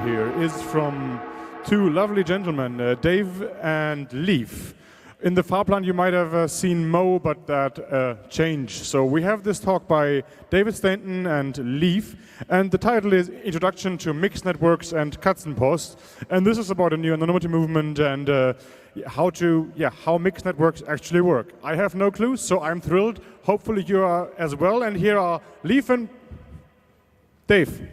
here is from two lovely gentlemen, Dave and Leaf. In the far plan, you might have seen Mo, but that changed. So we have this talk by David Stainton and Leaf, and the title is Introduction to Mixed Networks and Katzenpost. And this is about a new anonymity movement and how mixed networks actually work. I have no clue, so I'm thrilled. Hopefully you are as well. And here are Leaf and Dave.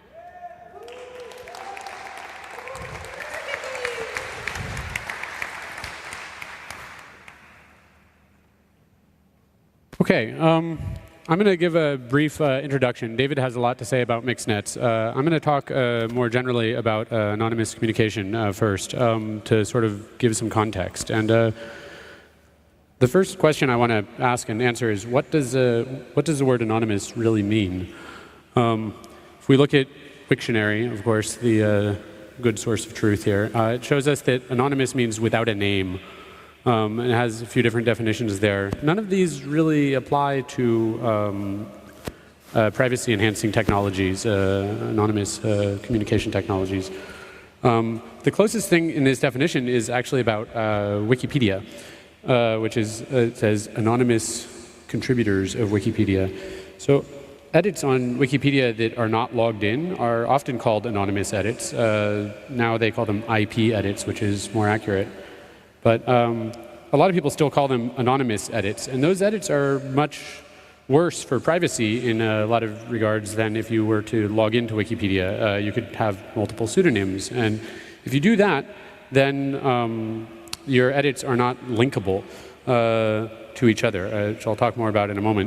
Okay, I'm going to give a brief introduction. David has a lot to say about mixed nets. I'm going to talk more generally about anonymous communication first to sort of give some context. And the first question I want to ask and answer is, what does the word anonymous really mean? If we look at Wiktionary, of course, the good source of truth here, it shows us that anonymous means without a name. It has a few different definitions there. None of these really apply to privacy-enhancing technologies, anonymous communication technologies. The closest thing in this definition is actually about Wikipedia, which is, it says, anonymous contributors of Wikipedia. So edits on Wikipedia that are not logged in are often called anonymous edits. Now they call them IP edits, which is more accurate. But a lot of people still call them anonymous edits, and those edits are much worse for privacy in a lot of regards than if you were to log into Wikipedia. You could have multiple pseudonyms, and if you do that, then your edits are not linkable to each other, which I'll talk more about in a moment.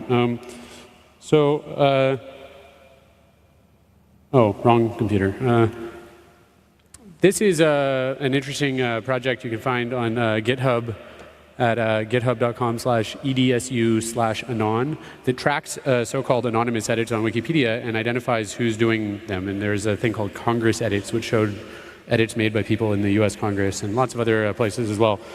Oh, wrong computer. This is an interesting project you can find on GitHub at github.com/edsu/anon that tracks so-called anonymous edits on Wikipedia and identifies who's doing them. And there's a thing called Congress edits, which showed edits made by people in the US Congress and lots of other places as well.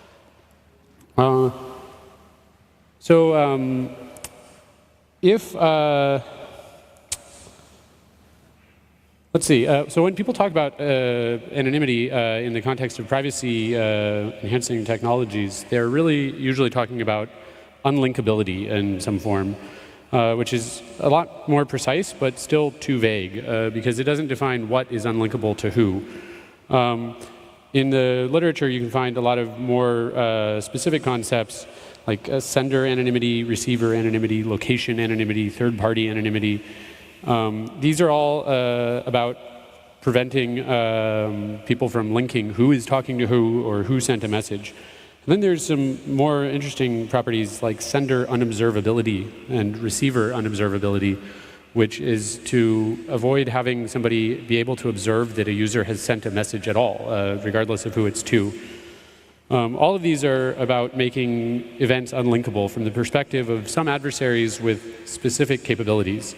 Let's see. So when people talk about anonymity in the context of privacy-enhancing technologies, they're really usually talking about unlinkability in some form, which is a lot more precise, but still too vague, because it doesn't define what is unlinkable to who. In the literature, you can find a lot of more specific concepts, like sender anonymity, receiver anonymity, location anonymity, third-party anonymity. These are all about preventing people from linking who is talking to who or who sent a message. And then there's some more interesting properties like sender unobservability and receiver unobservability, which is to avoid having somebody be able to observe that a user has sent a message at all, regardless of who it's to. All of these are about making events unlinkable from the perspective of some adversaries with specific capabilities.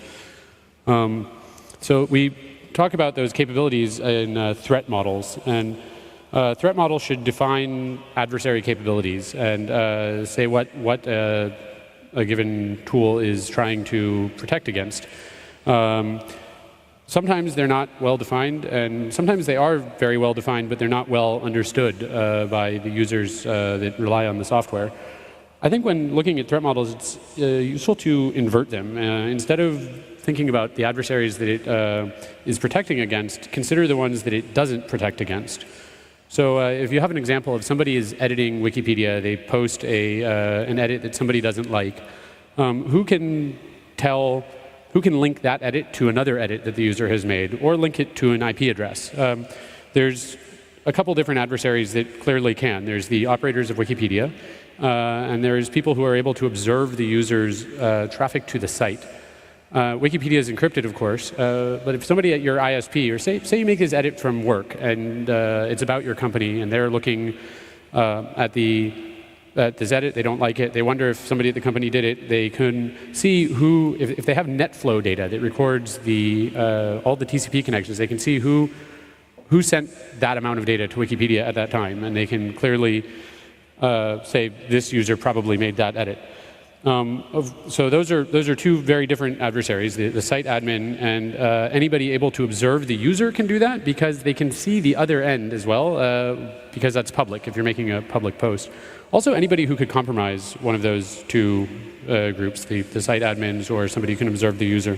So we talk about those capabilities in threat models, and threat models should define adversary capabilities and say what a given tool is trying to protect against. Sometimes they're not well defined, and sometimes they are very well defined, but they're not well understood by the users that rely on the software. I think when looking at threat models, it's useful to invert them. Instead of thinking about the adversaries that it is protecting against, consider the ones that it doesn't protect against. So if you have an example of somebody is editing Wikipedia, they post an edit that somebody doesn't like, who can link that edit to another edit that the user has made, or link it to an IP address? There's a couple different adversaries that clearly can. There's the operators of Wikipedia, and there's people who are able to observe the user's traffic to the site. Wikipedia is encrypted, of course, but if somebody at your ISP, or say you make this edit from work, and it's about your company, and they're looking at this edit, they don't like it, they wonder if somebody at the company did it, they can see who, if they have NetFlow data that records all the TCP connections, they can see who sent that amount of data to Wikipedia at that time, and they can clearly say this user probably made that edit. So those are two very different adversaries, the site admin, and anybody able to observe the user can do that because they can see the other end as well, because that's public if you're making a public post. Also, anybody who could compromise one of those two groups, the site admins or somebody who can observe the user.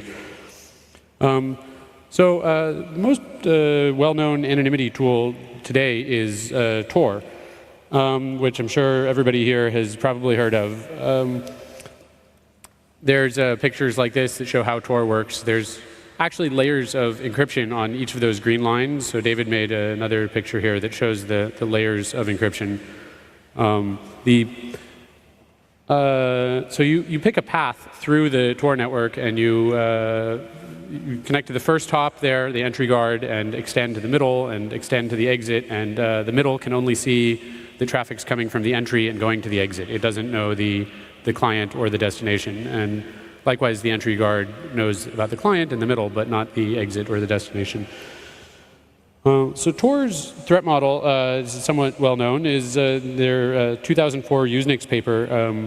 The most well-known anonymity tool today is Tor, which I'm sure everybody here has probably heard of. There's pictures like this that show how Tor works. There's actually layers of encryption on each of those green lines. So David made another picture here that shows the layers of encryption. So you pick a path through the Tor network and you connect to the first hop there, the entry guard, and extend to the middle and extend to the exit. And the middle can only see the traffic's coming from the entry and going to the exit. It doesn't know the client or the destination. And likewise, the entry guard knows about the client in the middle, but not the exit or the destination. So Tor's threat model is somewhat well known, is their 2004 Usenix paper.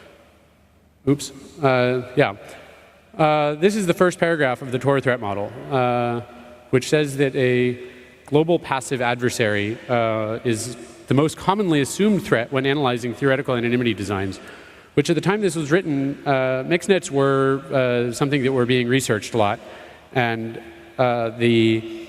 This is the first paragraph of the Tor threat model, which says that a global passive adversary is the most commonly assumed threat when analyzing theoretical anonymity designs, which at the time this was written, mixnets were something that were being researched a lot. And the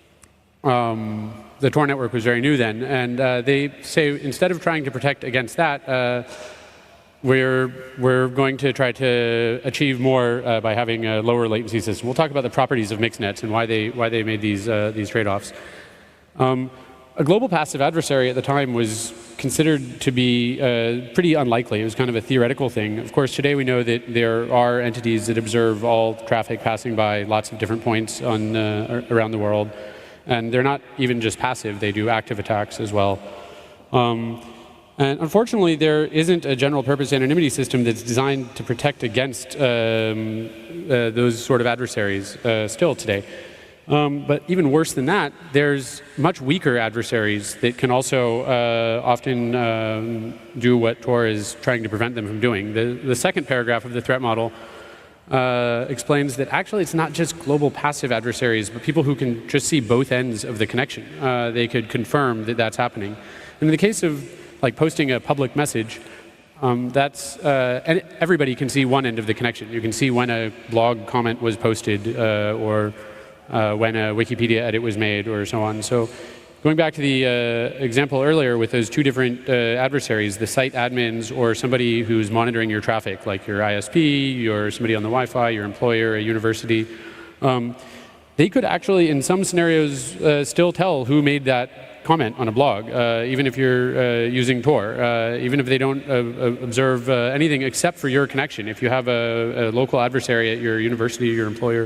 Tor network was very new then. And they say instead of trying to protect against that, we're going to try to achieve more by having a lower latency system. We'll talk about the properties of mixnets and why they made these trade-offs. A global passive adversary at the time was considered to be pretty unlikely. It was kind of a theoretical thing. Of course, today we know that there are entities that observe all traffic passing by lots of different points on, around the world. And they're not even just passive, they do active attacks as well. And unfortunately, there isn't a general purpose anonymity system that's designed to protect against those sort of adversaries still today. But even worse than that, there's much weaker adversaries that can also often do what Tor is trying to prevent them from doing. The second paragraph of the threat model explains that actually it's not just global passive adversaries, but people who can just see both ends of the connection. They could confirm that that's happening. And in the case of like posting a public message, everybody can see one end of the connection. You can see when a blog comment was posted or when a Wikipedia edit was made or so on. So going back to the example earlier with those two different adversaries, the site admins or somebody who's monitoring your traffic, like your ISP, or somebody on the Wi-Fi, your employer, a university, they could actually, in some scenarios, still tell who made that comment on a blog, even if you're using Tor, even if they don't observe anything except for your connection. If you have a local adversary at your university, your employer.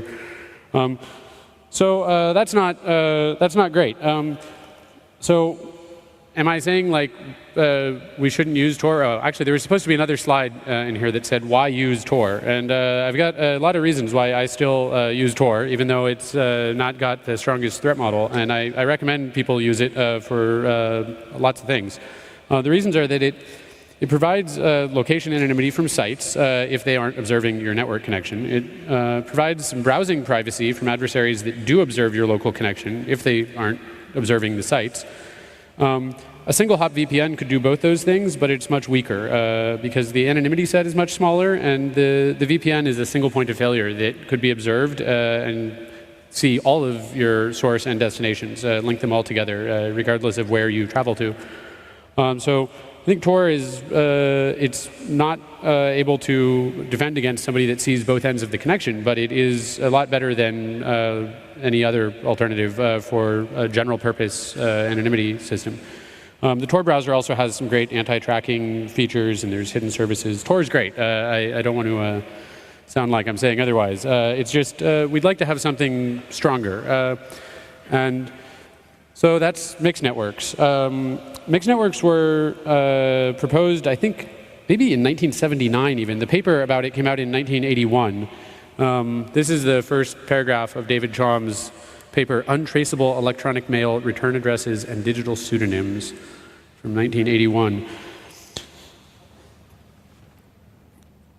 So that's not great. So am I saying like we shouldn't use Tor? Oh, actually, there was supposed to be another slide in here that said why use Tor, and I've got a lot of reasons why I still use Tor, even though it's not got the strongest threat model, and I recommend people use it for lots of things. The reasons are that it provides location anonymity from sites if they aren't observing your network connection. It provides some browsing privacy from adversaries that do observe your local connection if they aren't observing the sites. A single hop VPN could do both those things, but it's much weaker because the anonymity set is much smaller, and the VPN is a single point of failure that could be observed and see all of your source and destinations, link them all together, regardless of where you travel to. So I think Tor is it's not able to defend against somebody that sees both ends of the connection, but it is a lot better than any other alternative for a general purpose anonymity system. The Tor browser also has some great anti-tracking features, and there's hidden services. Tor is great. I don't want to sound like I'm saying otherwise. It's just we'd like to have something stronger. And so that's mixed networks. Mixed networks were proposed, I think, maybe in 1979 even. The paper about it came out in 1981. This is the first paragraph of David Chaum's paper, Untraceable Electronic Mail Return Addresses and Digital Pseudonyms, from 1981.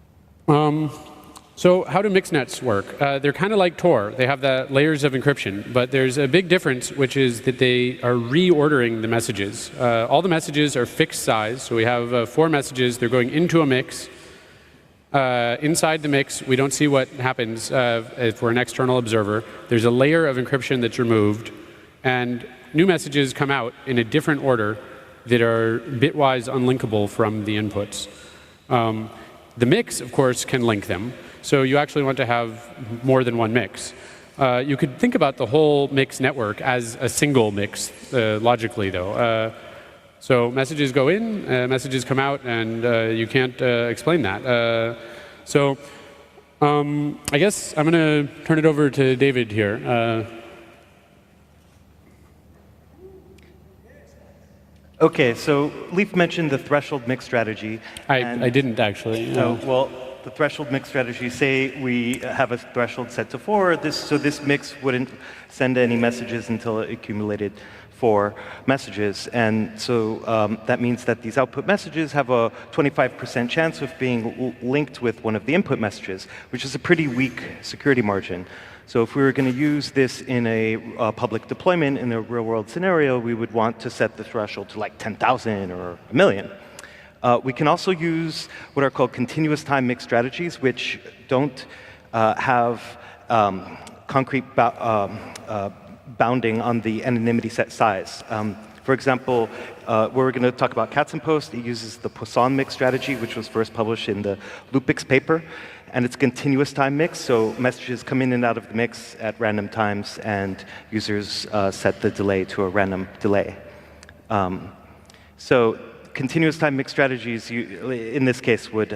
So how do mixed nets work? They're kind of like Tor. They have the layers of encryption, but there's a big difference, which is that they are reordering the messages. All the messages are fixed size, so we have 4 messages. They're going into a mix. Inside the mix, we don't see what happens if we're an external observer. There's a layer of encryption that's removed, and new messages come out in a different order that are bitwise unlinkable from the inputs. The mix, of course, can link them. So you actually want to have more than one mix. You could think about the whole mix network as a single mix, logically, though. So messages go in, messages come out, and you can't explain that. I guess I'm going to turn it over to David here. OK, so Leif mentioned the threshold mix strategy. I didn't, actually. No. Well, the threshold mix strategy, say we have a threshold set to 4, so this mix wouldn't send any messages until it accumulated 4 messages. And so that means that these output messages have a 25% chance of being linked with one of the input messages, which is a pretty weak security margin. So if we were going to use this in a public deployment in a real-world scenario, we would want to set the threshold to like 10,000 or 1,000,000. We can also use what are called continuous time mix strategies, which don't have concrete bounding on the anonymity set size. For example, we're going to talk about Katzen Post. It uses the Poisson mix strategy, which was first published in the Lupix paper. And it's a continuous time mix, so messages come in and out of the mix at random times, and users set the delay to a random delay. So continuous time mix strategies, in this case, would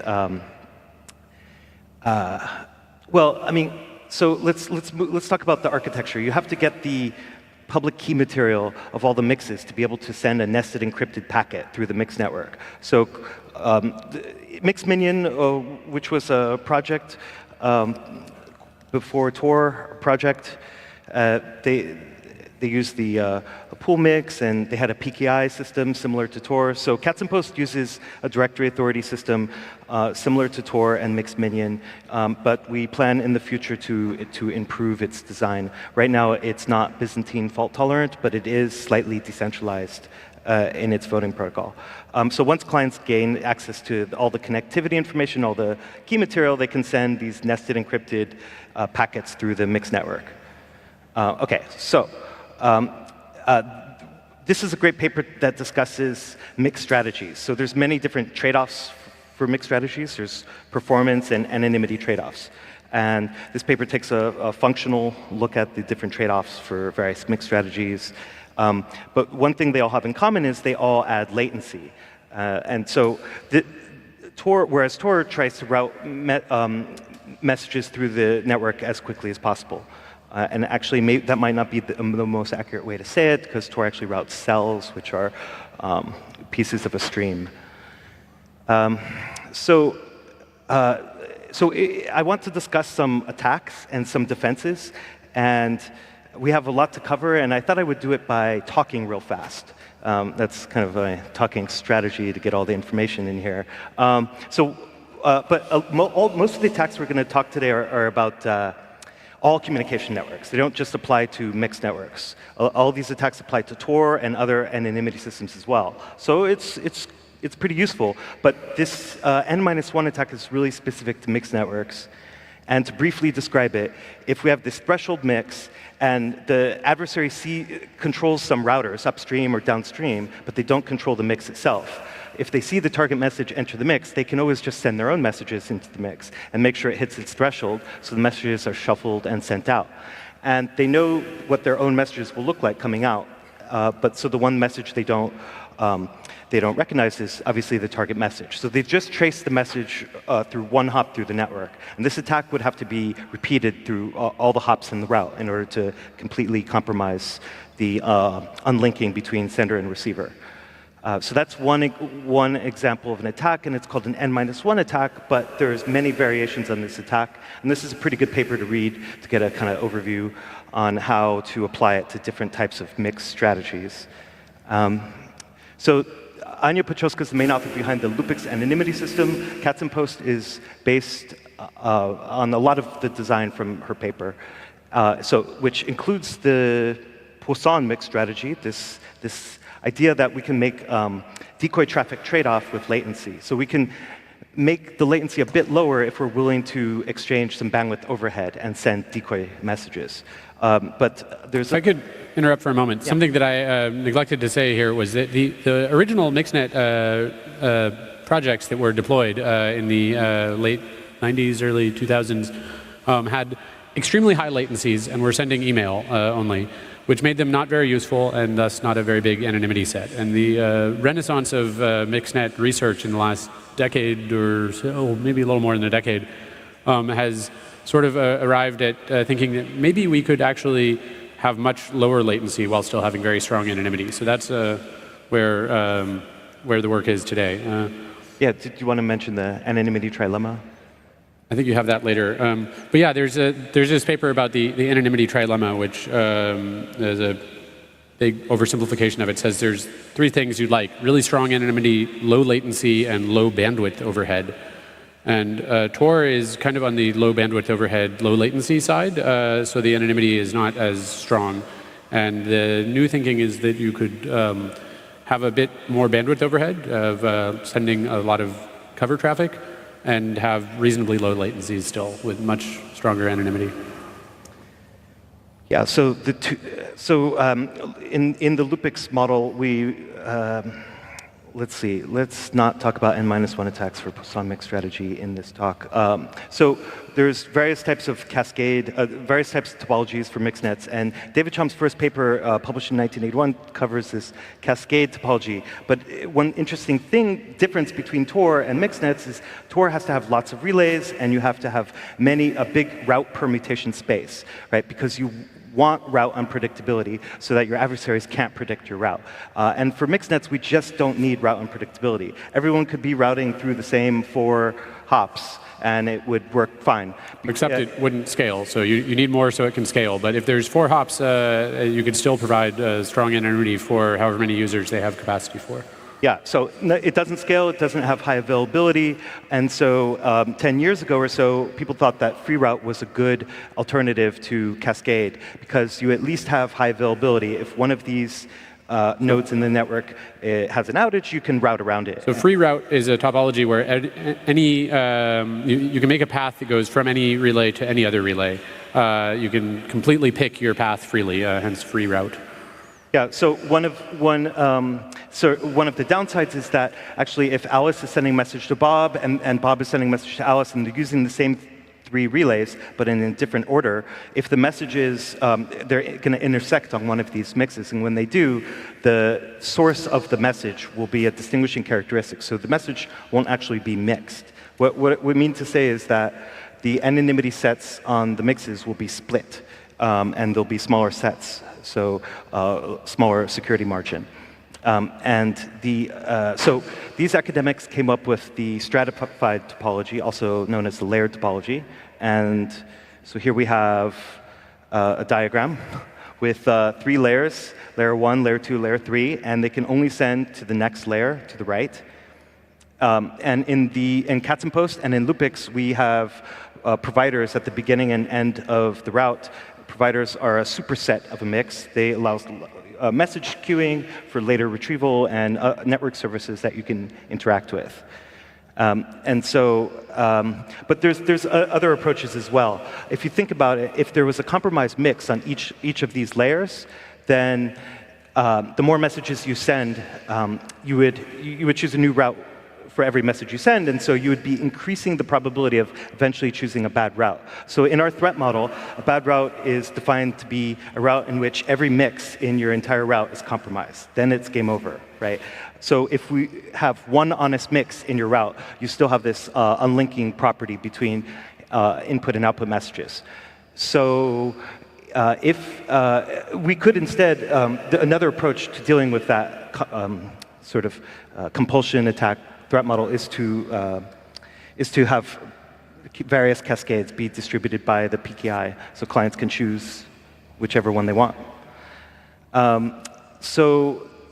well, I mean, so let's talk about the architecture. You have to get the public key material of all the mixes to be able to send a nested encrypted packet through the mix network. So MixMinion, which was a project before Tor project, they used the pool mix, and they had a PKI system similar to Tor. So Katzen Post uses a directory authority system similar to Tor and MixMinion, but we plan in the future to improve its design. Right now, it's not Byzantine fault tolerant, but it is slightly decentralized in its voting protocol. So once clients gain access to all the connectivity information, all the key material, they can send these nested encrypted packets through the mix network. OK, so this is a great paper that discusses mixed strategies. So there's many different trade-offs for mixed strategies. There's performance and anonymity trade-offs. And this paper takes a functional look at the different trade-offs for various mixed strategies. But one thing they all have in common is they all add latency. And so whereas Tor tries to route messages through the network as quickly as possible. And actually, that might not be the most accurate way to say it, because Tor actually routes cells, which are pieces of a stream. So I want to discuss some attacks and some defenses. And we have a lot to cover, and I thought I would do it by talking real fast. That's kind of a talking strategy to get all the information in here. Most of the attacks we're going to talk today are about all communication networks. They don't just apply to mixed networks. All these attacks apply to Tor and other anonymity systems as well. So it's pretty useful. But this N-1 attack is really specific to mixed networks. And to briefly describe it, if we have this threshold mix, and the adversary controls some routers upstream or downstream, but they don't control the mix itself. If they see the target message enter the mix, they can always just send their own messages into the mix and make sure it hits its threshold, so the messages are shuffled and sent out. And they know what their own messages will look like coming out. But so the one message they don't recognize is obviously the target message. So they've just traced the message through one hop through the network. And this attack would have to be repeated through all the hops in the route in order to completely compromise the unlinking between sender and receiver. So that's one example of an attack, and it's called an N-1 attack, but there's many variations on this attack. And this is a pretty good paper to read to get a kind of overview on how to apply it to different types of mixed strategies. So Anya Petroska is the main author behind the Lupix anonymity system. Cats and Post is based on a lot of the design from her paper, which includes the Poisson mix strategy, this idea that we can make decoy traffic trade-off with latency. So we can make the latency a bit lower if we're willing to exchange some bandwidth overhead and send decoy messages. But there's if I could interrupt for a moment. Yeah. Something that I neglected to say here was that the original MixNet projects that were deployed in the late 90s, early 2000s had extremely high latencies and were sending email only, which made them not very useful and thus not a very big anonymity set. And the renaissance of MixNet research in the last decade or so, maybe a little more than a decade, has sort of arrived at thinking that maybe we could actually have much lower latency while still having very strong anonymity. So that's where the work is today. Yeah, did you want to mention the anonymity trilemma? I think you have that later. But yeah, there's this paper about the anonymity trilemma, which is a big oversimplification of it. It says there's three things you'd like: really strong anonymity, low latency, and low bandwidth overhead. And Tor is kind of on the low bandwidth overhead, low latency side, so the anonymity is not as strong. And the new thinking is that you could have a bit more bandwidth overhead of sending a lot of cover traffic and have reasonably low latencies still with much stronger anonymity. Yeah, so in the Lupix model, we let's not talk about N-1 attacks for Poisson mix strategy in this talk. So there's various types of cascade, various types of topologies for mixed nets, and David Chom's first paper, published in 1981, covers this cascade topology. But one interesting difference between Tor and mixed nets is Tor has to have lots of relays, and you have to have a big route permutation space, right? Because you want route unpredictability so that your adversaries can't predict your route. And for mixed nets, we just don't need route unpredictability. Everyone could be routing through the same 4 hops, and it would work fine. Except it wouldn't scale, so you need more so it can scale. But if there's 4 hops, you could still provide strong anonymity for however many users they have capacity for. Yeah, so it doesn't scale, it doesn't have high availability, and so 10 years ago or so, people thought that free route was a good alternative to Cascade, because you at least have high availability. If one of these nodes in the network has an outage, you can route around it. So free route is a topology where you can make a path that goes from any relay to any other relay. You can completely pick your path freely, hence free route. Yeah, so one of the downsides is that actually if Alice is sending a message to Bob and Bob is sending a message to Alice and they're using the same 3 relays but in a different order, if the messages, they're going to intersect on one of these mixes, and when they do, the source of the message will be a distinguishing characteristic, so the message won't actually be mixed. What we mean to say is that the anonymity sets on the mixes will be split, and there'll be smaller sets. So smaller security margin. So these academics came up with the stratified topology, also known as the layered topology. And so here we have a diagram with 3 layers, layer 1, layer 2, layer 3, and they can only send to the next layer to the right. And in Cats and Post and in Lupix, we have providers at the beginning and end of the route. Providers are a superset of a mix. They allow message queuing for later retrieval and network services that you can interact with. But there's other approaches as well. If you think about it, if there was a compromised mix on each of these layers, then the more messages you send, you would choose a new route for every message you send, and so you would be increasing the probability of eventually choosing a bad route. So in our threat model, a bad route is defined to be a route in which every mix in your entire route is compromised. Then it's game over, right? So if we have one honest mix in your route, you still have this unlinking property between input and output messages. So if we could instead, another approach to dealing with that sort of compulsion attack threat model is to have various cascades be distributed by the PKI, so clients can choose whichever one they want. So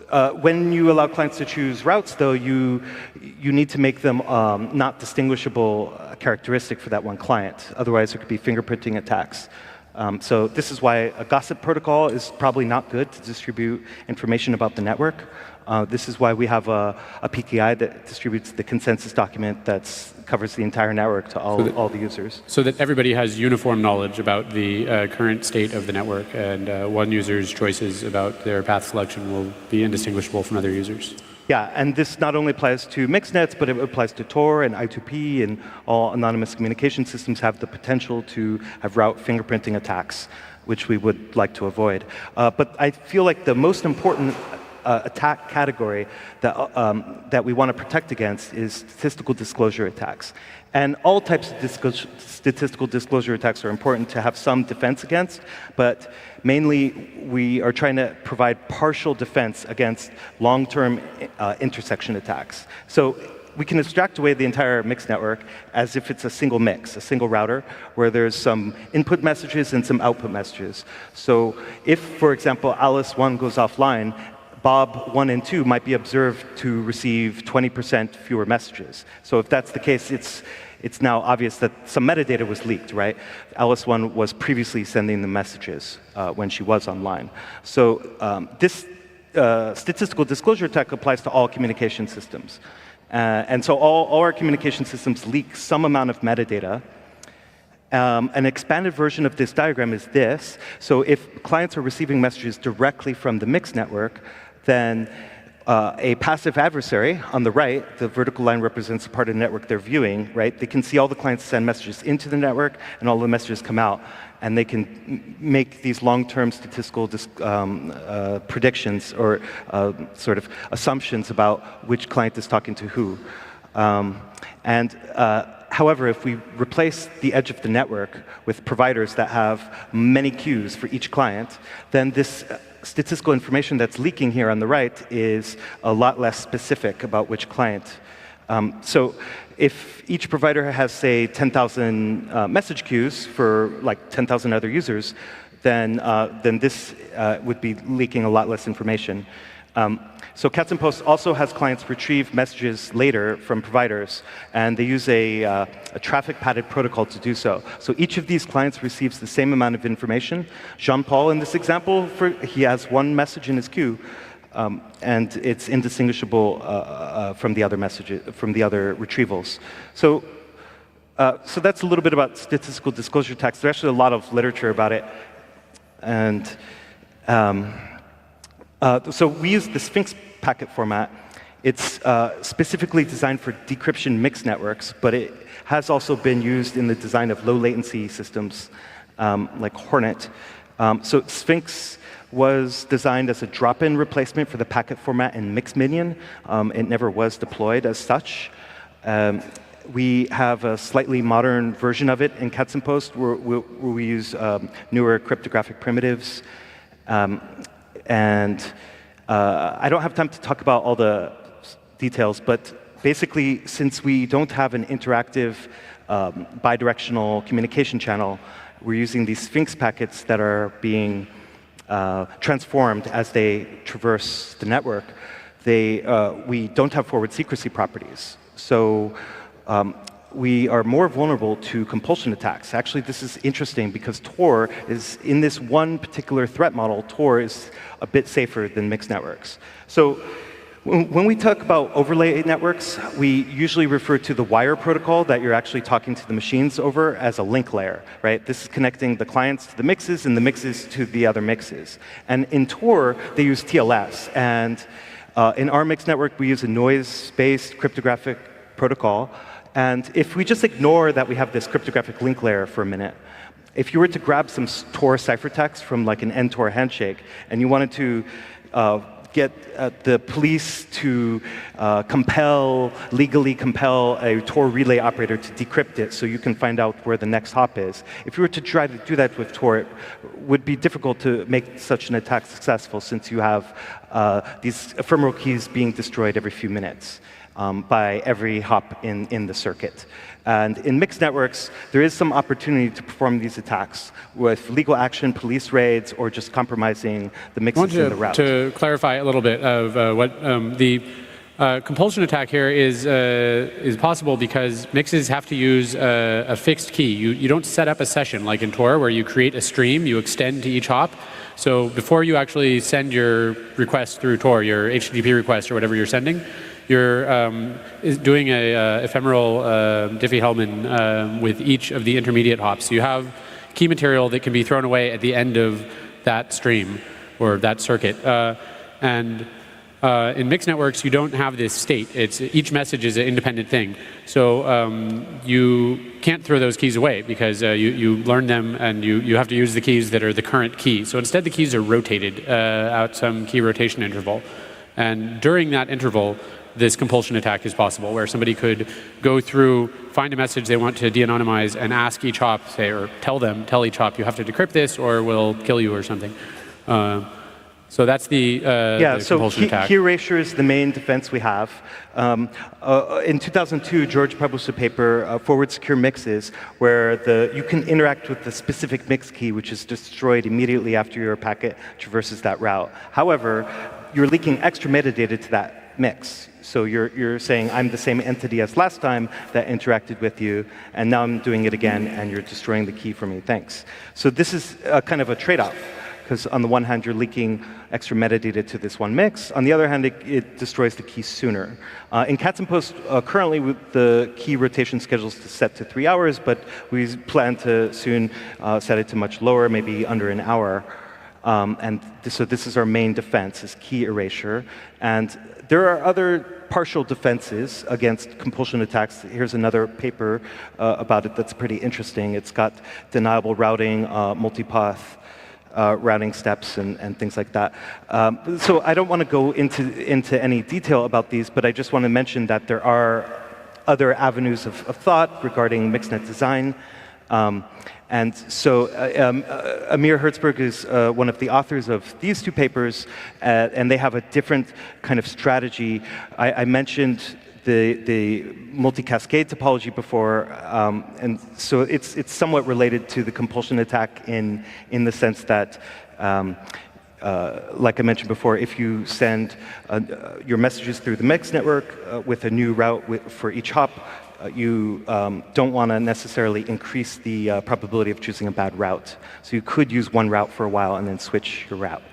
when you allow clients to choose routes, though, you need to make them not distinguishable characteristic for that one client. Otherwise, there could be fingerprinting attacks. So this is why a gossip protocol is probably not good to distribute information about the network. This is why we have a PKI that distributes the consensus document that covers the entire network to all the users. So that everybody has uniform knowledge about the current state of the network, and one user's choices about their path selection will be indistinguishable from other users. Yeah, and this not only applies to mixed nets, but it applies to Tor and I2P, and all anonymous communication systems have the potential to have route fingerprinting attacks, which we would like to avoid. But I feel like the most important attack category that we want to protect against is statistical disclosure attacks. And all types of statistical disclosure attacks are important to have some defense against, but mainly we are trying to provide partial defense against long-term intersection attacks. So we can abstract away the entire mixed network as if it's a single mix, a single router, where there's some input messages and some output messages. So if, for example, Alice 1 goes offline, Bob 1 and 2 might be observed to receive 20% fewer messages. So if that's the case, it's now obvious that some metadata was leaked, right? Alice 1 was previously sending the messages when she was online. So this statistical disclosure attack applies to all communication systems. And so all our communication systems leak some amount of metadata. An expanded version of this diagram is this. So if clients are receiving messages directly from the mixed network, then a passive adversary on the right, the vertical line represents a part of the network they're viewing, right? They can see all the clients send messages into the network, and all the messages come out, and they can make these long-term statistical predictions or sort of assumptions about which client is talking to who. However, if we replace the edge of the network with providers that have many queues for each client, then this statistical information that's leaking here on the right is a lot less specific about which client. So if each provider has, say, 10,000 message queues for like 10,000 other users, then this would be leaking a lot less information. So Cats and Posts also has clients retrieve messages later from providers, and they use a traffic packet protocol to do so. So each of these clients receives the same amount of information. Jean-Paul, in this example, he has one message in his queue, and it's indistinguishable from the other messages, from the other retrievals. So that's a little bit about statistical disclosure attacks. There's actually a lot of literature about it, and so we use the Sphinx packet format. It's specifically designed for decryption mixed networks, but it has also been used in the design of low latency systems like Hornet. So Sphinx was designed as a drop-in replacement for the packet format in Mixminion. It never was deployed as such. We have a slightly modern version of it in Cats and Posts where we use newer cryptographic primitives. I don't have time to talk about all the details, but basically, since we don't have an interactive bidirectional communication channel, we're using these Sphinx packets that are being transformed as they traverse the network. We don't have forward secrecy properties. So we are more vulnerable to compulsion attacks. Actually, this is interesting because Tor is, in this one particular threat model, Tor is a bit safer than mixed networks. So when we talk about overlay networks, we usually refer to the wire protocol that you're actually talking to the machines over as a link layer, right? This is connecting the clients to the mixes and the mixes to the other mixes. And in Tor, they use TLS. And in our mixed network, we use a noise-based cryptographic protocol. And if we just ignore that we have this cryptographic link layer for a minute, if you were to grab some Tor ciphertext from like an NTOR handshake, and you wanted to get the police to legally compel a Tor relay operator to decrypt it so you can find out where the next hop is, if you were to try to do that with Tor, it would be difficult to make such an attack successful since you have these ephemeral keys being destroyed every few minutes. by every hop in the circuit. And in mixed networks, there is some opportunity to perform these attacks with legal action, police raids, or just compromising the mixes in the route. To clarify a little bit of what the compulsion attack here is possible because mixes have to use a fixed key. You don't set up a session like in Tor where you create a stream, you extend to each hop. So before you actually send your request through Tor, your HTTP request or whatever you're sending, you're doing a ephemeral Diffie-Hellman with each of the intermediate hops. So you have key material that can be thrown away at the end of that stream or that circuit. In mixed networks, you don't have this state. Each message is an independent thing. So you can't throw those keys away because you learn them and you have to use the keys that are the current key. So instead, the keys are rotated at some key rotation interval. And during that interval, this compulsion attack is possible, where somebody could go through, find a message they want to de-anonymize, and ask each hop, say, or tell each hop, you have to decrypt this, or we'll kill you, or something. So that's the compulsion attack. Key erasure is the main defense we have. In 2002, George published a paper, Forward Secure Mixes, where you can interact with the specific mix key, which is destroyed immediately after your packet traverses that route. However, you're leaking extra metadata to that mix. So you're saying, I'm the same entity as last time that interacted with you, and now I'm doing it again, and you're destroying the key for me. Thanks. So this is kind of a trade-off, because on the one hand, you're leaking extra metadata to this one mix. On the other hand, it destroys the key sooner. In Cats and Post, currently the key rotation schedule is set to 3 hours, but we plan to soon set it to much lower, maybe under an hour. So this is our main defense, is key erasure. And there are other partial defenses against compulsion attacks. Here's another paper about it that's pretty interesting. It's got deniable routing, multipath routing steps, and things like that. So I don't want to go into any detail about these, but I just want to mention that there are other avenues of thought regarding mixednet design. And so Amir Hertzberg is one of the authors of these two papers, and they have a different kind of strategy. I mentioned the multi-cascade topology before, and so it's somewhat related to the compulsion attack in the sense that, like I mentioned before, if you send your messages through the mixed network with a new route for each hop, you don't want to necessarily increase the probability of choosing a bad route. So you could use one route for a while and then switch your route.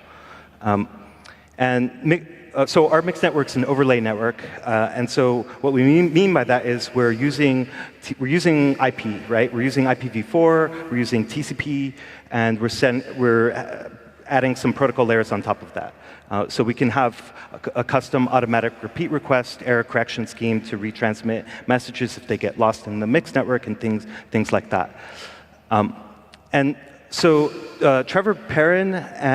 So our mixed network's an overlay network, and so what we mean by that is we're using IP, right? We're using IPv4, we're using TCP, and we're adding some protocol layers on top of that. So we can have a custom automatic repeat request error correction scheme to retransmit messages if they get lost in the mixed network and things like that. And so Trevor Perrin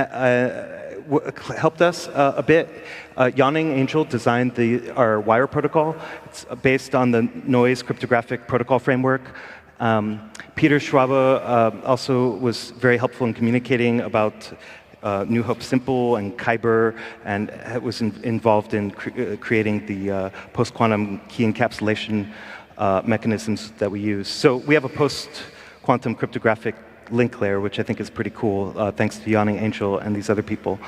helped us a bit. Yawning Angel designed our wire protocol. It's based on the noise cryptographic protocol framework. Peter Schwabe also was very helpful in communicating about New Hope Simple and Kyber, and was involved in creating the post-quantum key encapsulation mechanisms that we use. So we have a post-quantum cryptographic link layer, which I think is pretty cool, thanks to Yawning Angel and these other people.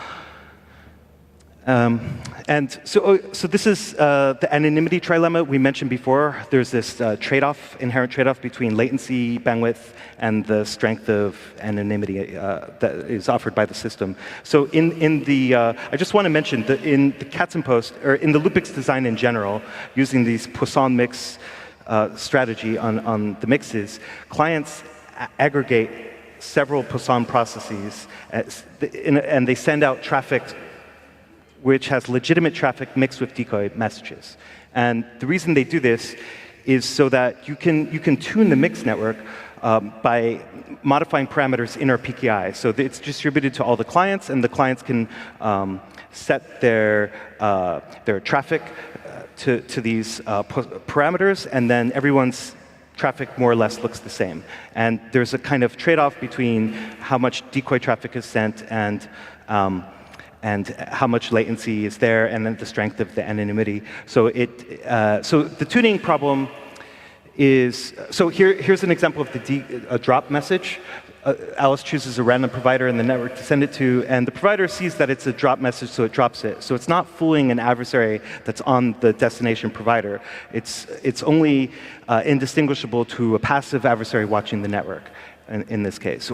And so this is the anonymity trilemma we mentioned before. There's this inherent trade-off between latency, bandwidth, and the strength of anonymity that is offered by the system. So I just want to mention that in the Cats and Post, or in the Lupix design in general, using these Poisson mix strategy on the mixes, clients aggregate several Poisson processes, and they send out traffic which has legitimate traffic mixed with decoy messages. And the reason they do this is so that you can tune the mixed network by modifying parameters in our PKI. So it's distributed to all the clients, and the clients can set their traffic to these parameters, and then everyone's traffic more or less looks the same. And there's a kind of trade-off between how much decoy traffic is sent and and how much latency is there, and then the strength of the anonymity. So so the tuning problem is, so here's an example of a drop message. Alice chooses a random provider in the network to send it to, and the provider sees that it's a drop message, so it drops it. So it's not fooling an adversary that's on the destination provider. It's only indistinguishable to a passive adversary watching the network in this case.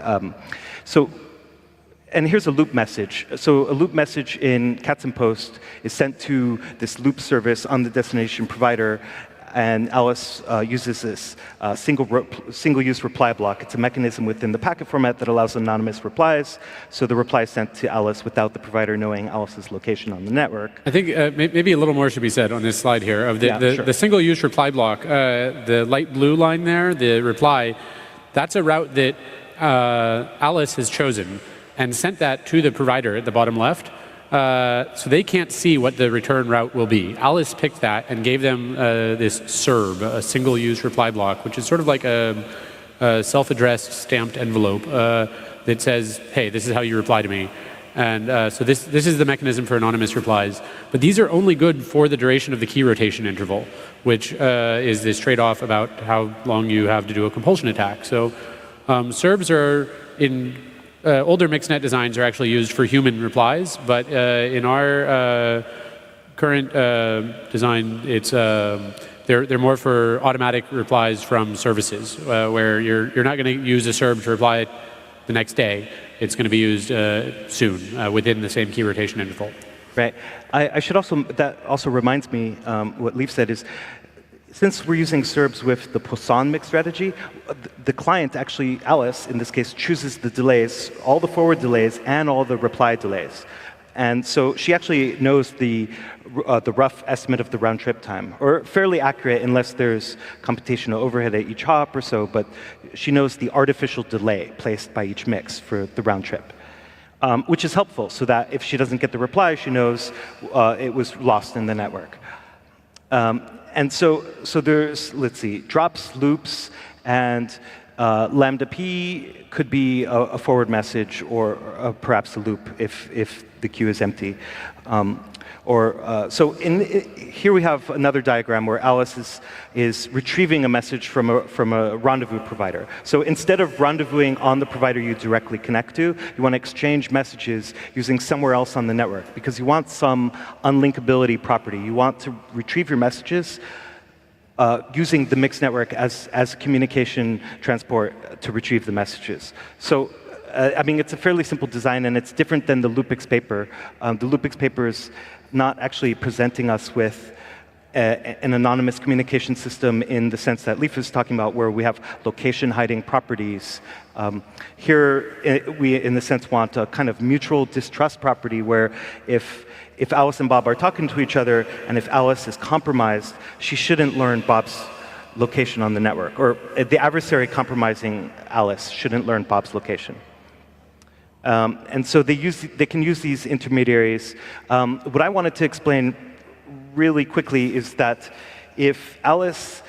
And here's a loop message. So a loop message in Katzenpost is sent to this loop service on the destination provider, and Alice uses this single-use reply block. It's a mechanism within the packet format that allows anonymous replies. So the reply is sent to Alice without the provider knowing Alice's location on the network. I think maybe a little more should be said on this slide here. Of the single-use reply block, the light blue line there, the reply, that's a route that Alice has chosen and sent that to the provider at the bottom left. So they can't see what the return route will be. Alice picked that and gave them this SERB, a single-use reply block, which is sort of like a self-addressed stamped envelope that says, hey, this is how you reply to me. And so this is the mechanism for anonymous replies. But these are only good for the duration of the key rotation interval, which is this trade-off about how long you have to do a compulsion attack. So SERBs are in older mixed-net designs are actually used for human replies, but in our current design, they're more for automatic replies from services, where you're not going to use a SERB to reply the next day. It's going to be used soon within the same key rotation interval. Right. I should also, that also reminds me, what Leif said is, since we're using SERBs with the Poisson mix strategy, the client actually, Alice, in this case, chooses the delays, all the forward delays and all the reply delays. And so she actually knows the rough estimate of the round trip time, or fairly accurate unless there's computational overhead at each hop or so, but she knows the artificial delay placed by each mix for the round trip. Which is helpful, so that if she doesn't get the reply, she knows it was lost in the network. And so there's, let's see, drops, loops, and lambda p could be a forward message or perhaps a loop if the queue is empty. So here we have another diagram where Alice is retrieving a message from a rendezvous provider. So instead of rendezvousing on the provider you directly connect to, you want to exchange messages using somewhere else on the network because you want some unlinkability property. You want to retrieve your messages using the mixed network as a communication transport to retrieve the messages. So I mean, it's a fairly simple design, and it's different than the LoopX paper. The LoopX paper is not actually presenting us with an anonymous communication system in the sense that Leif is talking about, where we have location hiding properties. Here, we, in the sense, want a kind of mutual distrust property where if Alice and Bob are talking to each other, and if Alice is compromised, she shouldn't learn Bob's location on the network. Or the adversary compromising Alice shouldn't learn Bob's location. And so they can use these intermediaries. What I wanted to explain really quickly is that if Alice's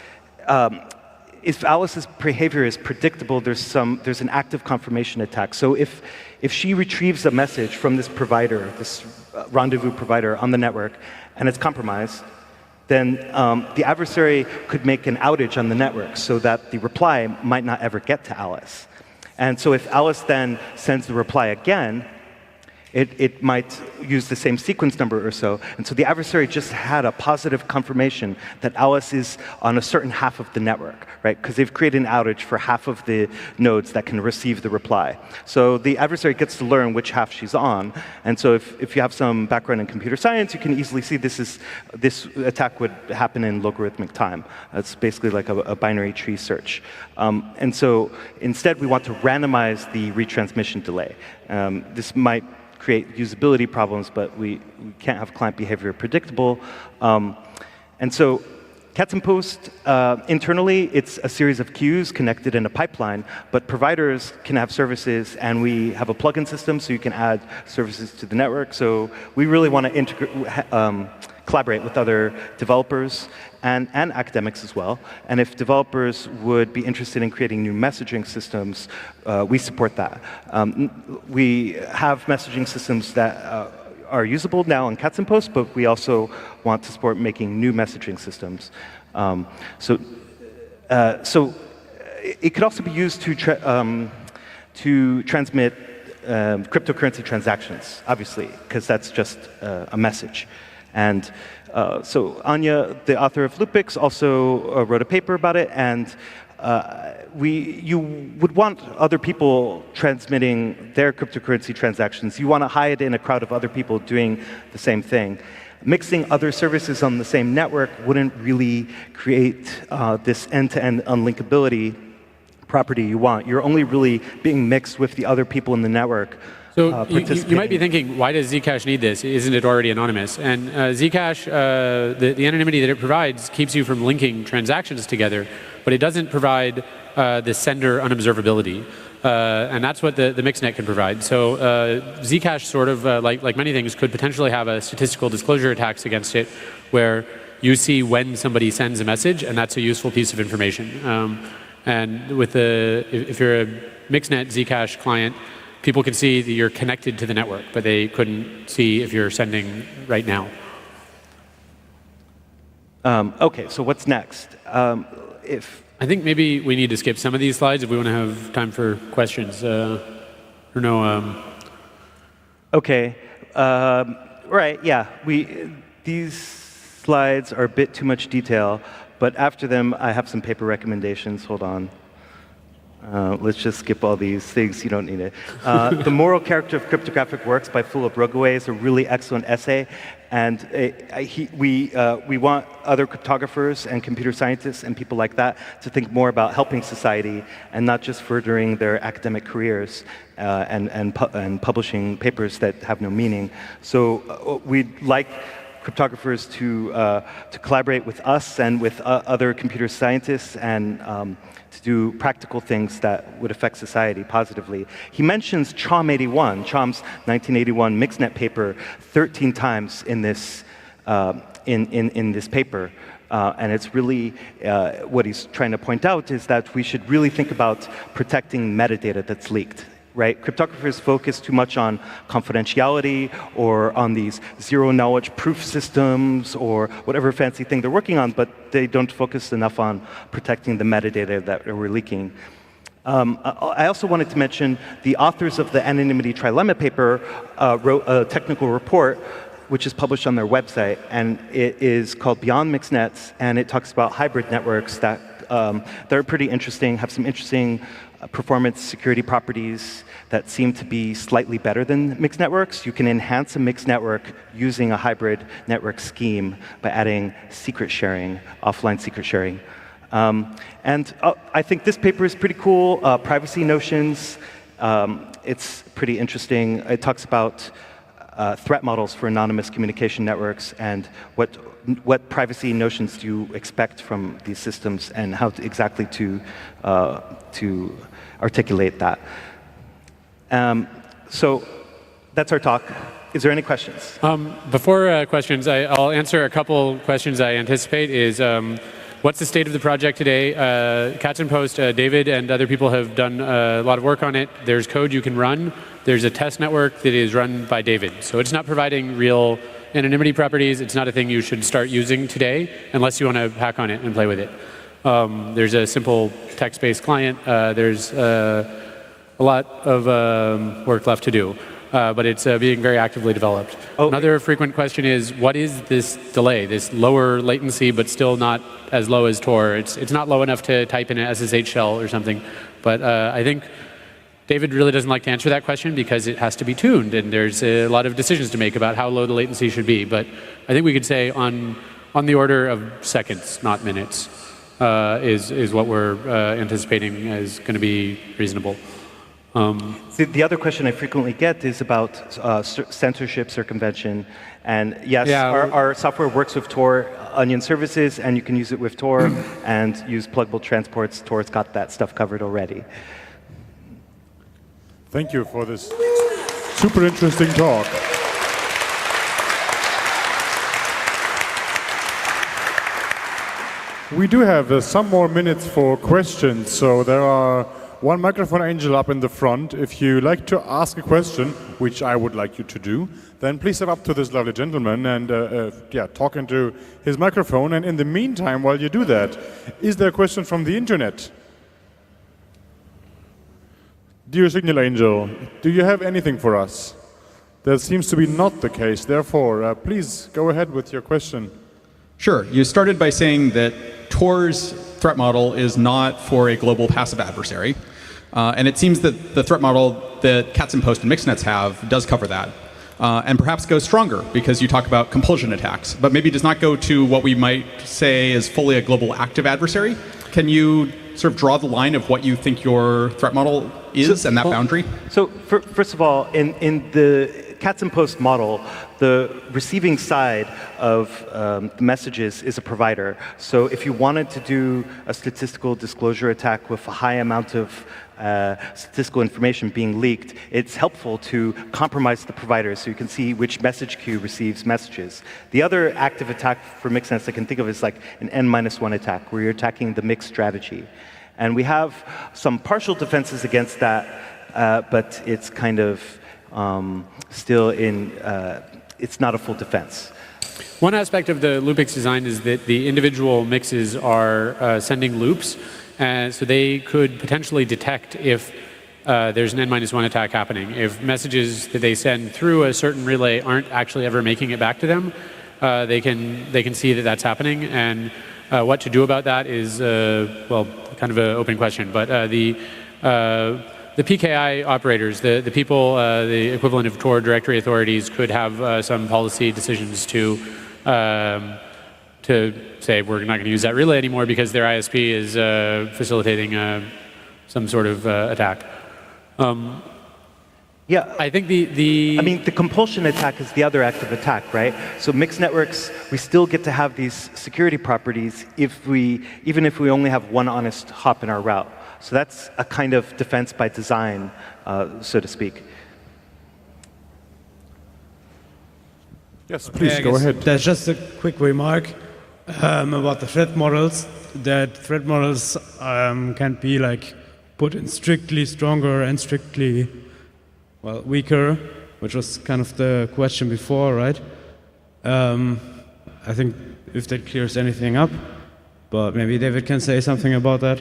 behavior is predictable, there's an active confirmation attack. So if she retrieves a message from this provider, this rendezvous provider on the network, and it's compromised, then the adversary could make an outage on the network so that the reply might not ever get to Alice. And so if Alice then sends the reply again, it might use the same sequence number or so. And so the adversary just had a positive confirmation that Alice is on a certain half of the network, right? Because they've created an outage for half of the nodes that can receive the reply. So the adversary gets to learn which half she's on. And so if you have some background in computer science, you can easily see this attack would happen in logarithmic time. It's basically like a binary tree search. And so instead, we want to randomize the retransmission delay. This might create usability problems, but we can't have client behavior predictable. And so Katzenpost, internally, it's a series of queues connected in a pipeline, but providers can have services, and we have a plugin system, so you can add services to the network. So we really want to collaborate with other developers and academics as well. And if developers would be interested in creating new messaging systems, we support that. We have messaging systems that are usable now in Katzenpost, but we also want to support making new messaging systems. So it could also be used to transmit cryptocurrency transactions, obviously, because that's just a message. And so Anya, the author of Loopix, also wrote a paper about it, and you would want other people transmitting their cryptocurrency transactions. You want to hide in a crowd of other people doing the same thing. Mixing other services on the same network wouldn't really create this end-to-end unlinkability property you want. You're only really being mixed with the other people in the network. So you might be thinking, why does Zcash need this? Isn't it already anonymous? And Zcash, the anonymity that it provides keeps you from linking transactions together, but it doesn't provide the sender unobservability. And that's what the Mixnet can provide. So Zcash, sort of like many things, could potentially have a statistical disclosure attacks against it, where you see when somebody sends a message, and that's a useful piece of information. And with if you're a Mixnet Zcash client, people can see that you're connected to the network, but they couldn't see if you're sending right now. OK, so what's next? I think maybe we need to skip some of these slides if we want to have time for questions. Or no. OK. Right, yeah. These slides are a bit too much detail. But after them, I have some paper recommendations. Hold on. Let's just skip all these things. You don't need it. The Moral Character of Cryptographic Works by Philip Rogoway is a really excellent essay. And we want other cryptographers and computer scientists and people like that to think more about helping society and not just furthering their academic careers and publishing papers that have no meaning. So we'd like cryptographers to collaborate with us and with other computer scientists and to do practical things that would affect society positively. He mentions Chom81, Chom's 1981 Mixnet paper 13 times in this paper. And it's really what he's trying to point out is that we should really think about protecting metadata that's leaked. Right? Cryptographers focus too much on confidentiality or on these zero-knowledge proof systems or whatever fancy thing they're working on, but they don't focus enough on protecting the metadata that we're leaking. I also wanted to mention the authors of the Anonymity Trilemma paper wrote a technical report which is published on their website, and it is called Beyond Mixed Nets, and it talks about hybrid networks that are pretty interesting, have some interesting performance security properties that seem to be slightly better than mixed networks. You can enhance a mixed network using a hybrid network scheme by adding secret sharing, offline secret sharing. And I think this paper is pretty cool. Privacy notions. It's pretty interesting. It talks about threat models for anonymous communication networks and what privacy notions do you expect from these systems and how exactly to articulate that. So that's our talk. Is there any questions? Before questions, I'll answer a couple questions I anticipate. What's the state of the project today? Katzenpost, David and other people have done a lot of work on it. There's code you can run. There's a test network that is run by David. So it's not providing real anonymity properties. It's not a thing you should start using today unless you want to hack on it and play with it. There's a simple text-based client. There's a lot of work left to do. But it's being very actively developed. Oh. Another frequent question is, what is this delay, this lower latency, but still not as low as Tor? It's not low enough to type in an SSH shell or something. But I think David really doesn't like to answer that question because it has to be tuned, and there's a lot of decisions to make about how low the latency should be. But I think we could say on the order of seconds, not minutes, is what we're anticipating is going to be reasonable. The other question I frequently get is about censorship circumvention. And yes, yeah, our software works with Tor Onion services, and you can use it with Tor and use pluggable transports. Tor's got that stuff covered already. Thank you for this super interesting talk. We do have some more minutes for questions, so there are one microphone angel up in the front. If you like to ask a question, which I would like you to do, then please step up to this lovely gentleman and talk into his microphone. And in the meantime, while you do that, is there a question from the internet? Dear Signal Angel, do you have anything for us? That seems to be not the case. Therefore, please go ahead with your question. Sure. You started by saying that Tor's threat model is not for a global passive adversary. And it seems that the threat model that Katzenpost and Mixnets have does cover that. And perhaps goes stronger because you talk about compulsion attacks, but maybe does not go to what we might say is fully a global active adversary. Can you sort of draw the line of what you think your threat model is and that boundary? So first of all, in the Katzenpost model, the receiving side of the messages is a provider. So if you wanted to do a statistical disclosure attack with a high amount of statistical information being leaked, it's helpful to compromise the provider so you can see which message queue receives messages. The other active attack for Mixnets I can think of is like an N-1 attack, where you're attacking the mixed strategy. And we have some partial defenses against that, but it's kind of still in, it's not a full defense. One aspect of the loopix design is that the individual mixes are sending loops, so they could potentially detect if there's an N-1 attack happening. If messages that they send through a certain relay aren't actually ever making it back to them, they can see that that's happening. And what to do about that is, well, kind of an open question. But the PKI operators, the people, the equivalent of Tor directory authorities, could have some policy decisions to say we're not going to use that relay anymore because their ISP is facilitating some sort of attack. Yeah, I think I mean, the compulsion attack is the other active attack, right? So mixed networks, we still get to have these security properties even if we only have one honest hop in our route. So that's a kind of defense by design, so to speak. Yes, please go ahead. There's just a quick remark about the threat models. That threat models can be like put in strictly stronger and strictly weaker, which was kind of the question before, right? I think if that clears anything up, but maybe David can say something about that.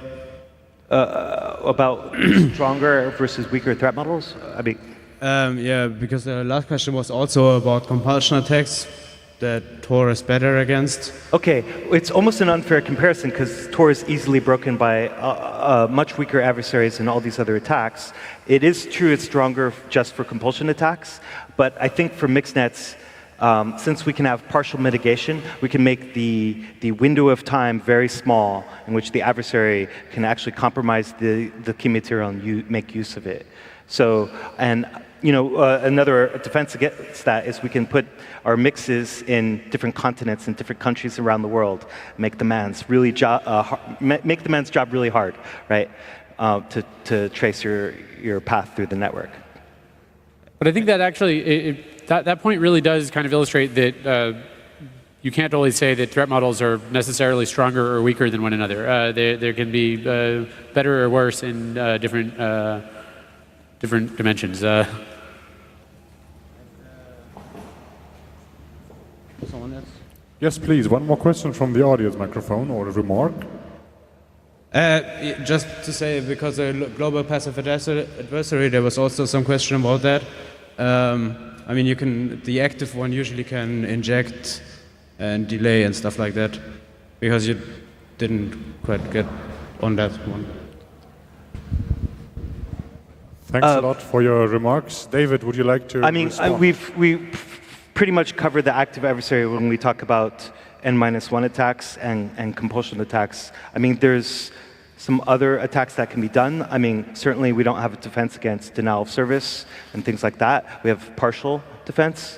About stronger versus weaker threat models? I mean, yeah, because the last question was also about compulsion attacks that Tor is better against. Okay, it's almost an unfair comparison because Tor is easily broken by much weaker adversaries and all these other attacks. It is true it's stronger just for compulsion attacks, but I think for Mixnets, since we can have partial mitigation, we can make the window of time very small in which the adversary can actually compromise the key material and make use of it. So, and another defense against that is we can put our mixes in different continents and different countries around the world, make the man's job really hard, right? To trace your path through the network. But I think that actually, that point really does kind of illustrate that you can't always say that threat models are necessarily stronger or weaker than one another. There can be better or worse in different dimensions. Someone else? Yes, please. One more question from the audience microphone or a remark. Just to say, because the global passive adversary, there was also some question about that. I mean, the active one usually can inject and delay and stuff like that, because you didn't quite get on that one. Thanks a lot for your remarks. David, would you like to respond? We've pretty much covered the active adversary when we talk about N-1 attacks and compulsion attacks. I mean, there's some other attacks that can be done. I mean, certainly we don't have a defense against denial of service and things like that. We have partial defense.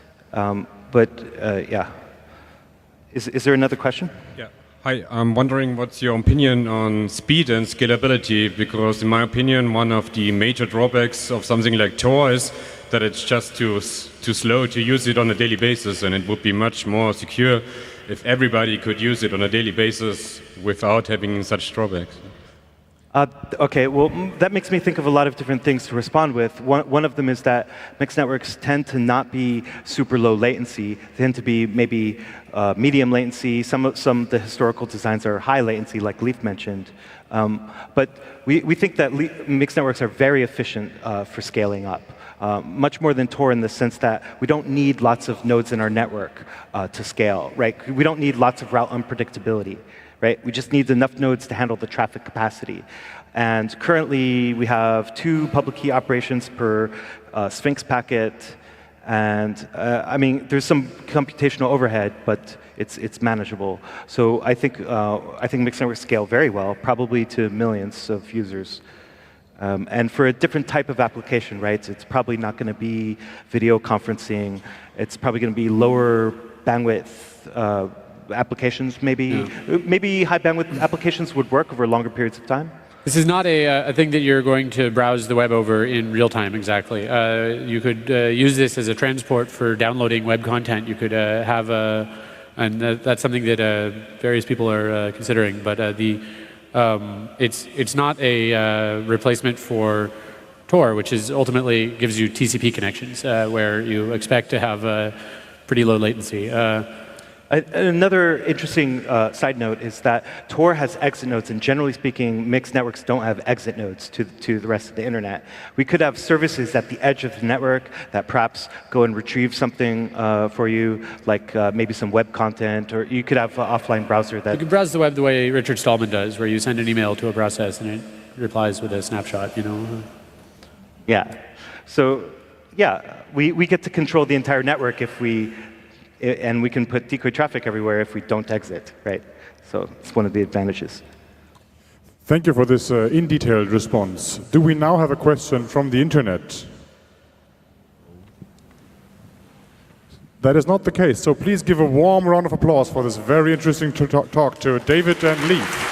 Yeah. Is there another question? Yeah. Hi, I'm wondering what's your opinion on speed and scalability, because in my opinion, one of the major drawbacks of something like Tor is that it's just too slow to use it on a daily basis, and it would be much more secure if everybody could use it on a daily basis without having such drawbacks. Okay, well, that makes me think of a lot of different things to respond with. One of them is that mixed networks tend to not be super low latency, they tend to be maybe medium latency. Some of the historical designs are high latency, like Leaf mentioned. But we think that mixed networks are very efficient for scaling up. Much more than Tor in the sense that we don't need lots of nodes in our network to scale, right? We don't need lots of route unpredictability. Right? We just need enough nodes to handle the traffic capacity. And currently, we have 2 public key operations per Sphinx packet. And I mean, there's some computational overhead, but it's manageable. So I think mixed networks scale very well, probably to millions of users. And for a different type of application, right? It's probably not going to be video conferencing. It's probably going to be lower bandwidth applications, maybe. Maybe high bandwidth applications would work over longer periods of time. This is not a thing that you're going to browse the web over in real time, exactly. You could use this as a transport for downloading web content. You could have and that's something that various people are considering, but it's not a replacement for Tor, which is ultimately gives you TCP connections, where you expect to have pretty low latency. Another interesting side note is that Tor has exit nodes, and generally speaking, mixed networks don't have exit nodes to the rest of the internet. We could have services at the edge of the network that perhaps go and retrieve something for you, like maybe some web content, or you could have an offline browser that... You could browse the web the way Richard Stallman does, where you send an email to a process and it replies with a snapshot, you know? Yeah. So, yeah, we get to control the entire network and we can put decoy traffic everywhere if we don't exit, right? So it's one of the advantages. Thank you for this in-detailed response. Do we now have a question from the internet? That is not the case, so please give a warm round of applause for this very interesting talk to David and Leaf.